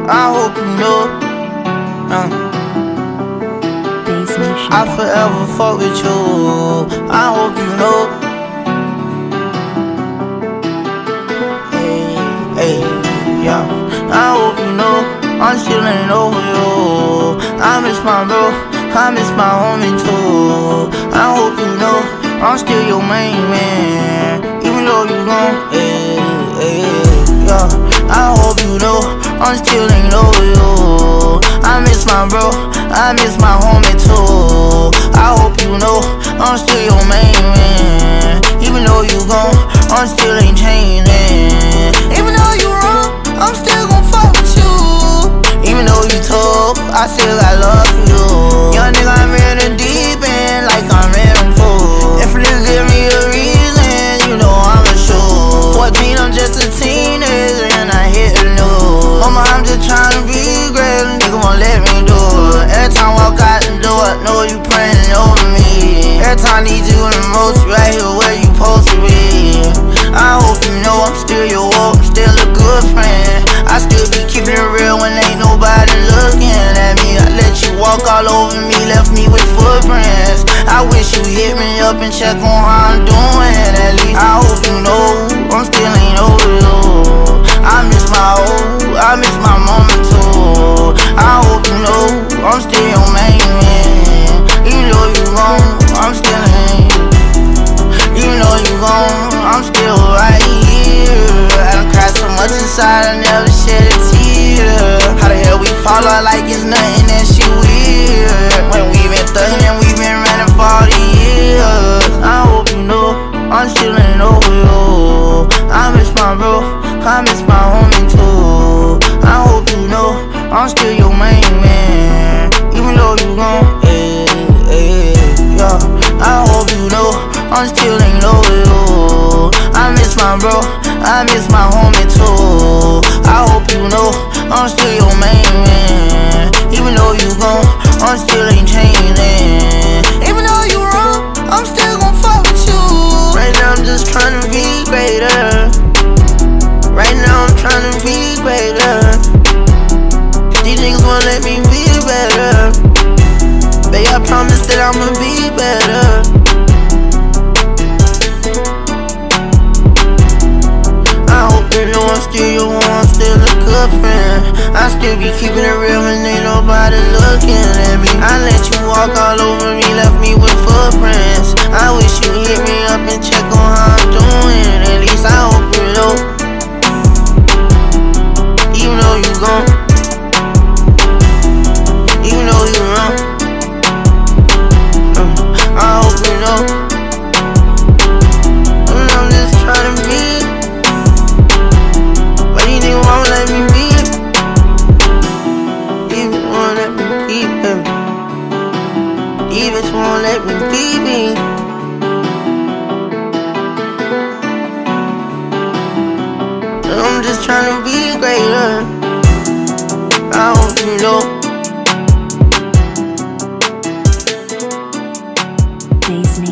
I hope you know. I forever fuck with you. I hope you know. Hey, yeah. I hope you know. I'm still ain't over you. I miss my bro. I miss my homie too. I hope you know. I'm still your main man. Even though you gone. Yeah. I hope you know. I'm still ain't over you. I miss my bro. I miss my homie too. I hope you know I'm still your main man. Even though you gone, I'm still ain't changing. Even though you wrong, I'm still gon' fuck with you. Even though you told, I still got love for you. Young nigga, I'm in the deep end like I'm in a pool. If you give me a reason, you know I'm a show. 14, I'm just a teenager and I hit the news. Mama, I'm just tryna be great, nigga won't let me do it. Every time I walk out the door, I know you praying over me. Every time I need you the most, you right here where you supposed to be. I hope you know I'm still your woke, I'm still a good friend. I still be keeping it real when ain't nobody looking at me. I let you walk all over me, left me with footprints. I wish you hit me up and check on how I'm doing at least. I hope you know I'm still ain't over you. I miss my old, I miss my mama too. I hope you know I'm still your main man. Even though you gone, I'm still ain't. Even though you gone, I'm still right here. I done cried so much inside, I never shed a tear. How the hell we fall out like it's nothing, that shit weird. When we been thugging and we been running for all these years. I hope you know, I'm still ain't over you. I miss my bro, I miss my homie too. I hope you know, I'm still your main man. Even though you gone, yeah. I hope you know, I'm still ain't over you. I miss my bro, I miss my homie too. I hope you know, I'm still your main man. Even though you gone, I'm still ain't changing. Even though you wrong, I'm still gon' fuck with you. Right now I'm just tryna be greater. Right now I'm tryna be greater. These niggas won't let me be better. Babe, I promise that I'ma be better. I hope you know I'm still your one, I'm still a good friend. I still be keeping it real when ain't nobody looking at me. I let you walk all over me, left me with footprints. I wish you hit me up and check on how I'm doing. At least I hope you know. Even though you gone, even though you wrong, I hope you know. I'm just tryna be, but these niggas won't let me be. These won't let me be, baby. These won't let me be me. I'm just tryna be greater. I hope you know. Disney.